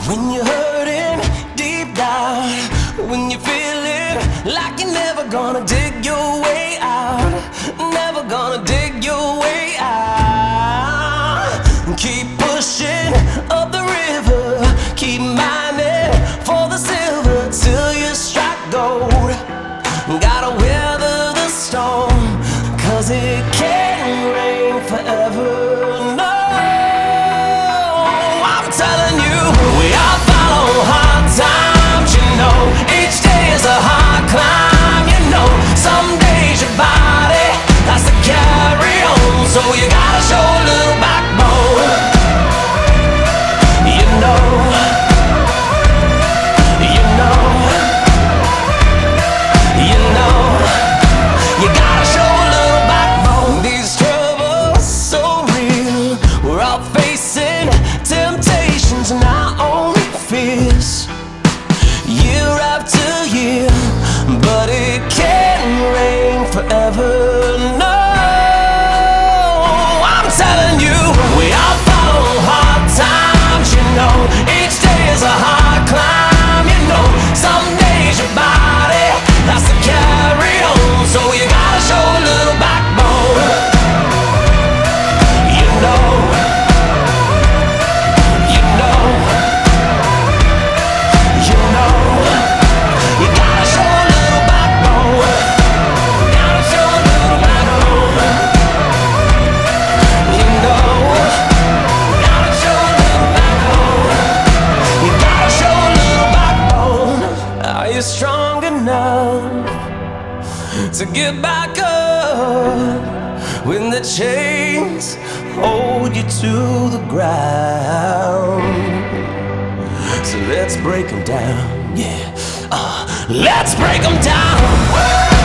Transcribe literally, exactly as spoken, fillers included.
When you're hurting deep down, when you're feeling like you're never gonna dig your way out, never gonna dig your way out. Keep pushing up the river, keep mining for the silver till you strike gold. Gotta weather the storm, cause it can't rain forever. No, I'm telling you, we all follow hard times, you know. Each day is a hard climb, you know. Some days your body has to carry on, so you gotta show a little backbone. You know, you know, you know, you gotta show a little backbone. These troubles so real, we're all facing temptations and our own fears, year after year, but it can't rain forever. No, I'm telling you, we all follow hard times, you know. Each day is a hard climb, you know. Some days your body has to carry on, so you gotta show a little backbone. You know, you know, you know, you gotta show a little backbone. Gotta show a little backbone. You know, gotta show a little backbone. You gotta show a little backbone. Are you strong enough to get back up when the chains hold you to the ground? So let's break them down, yeah. Uh, let's break them down.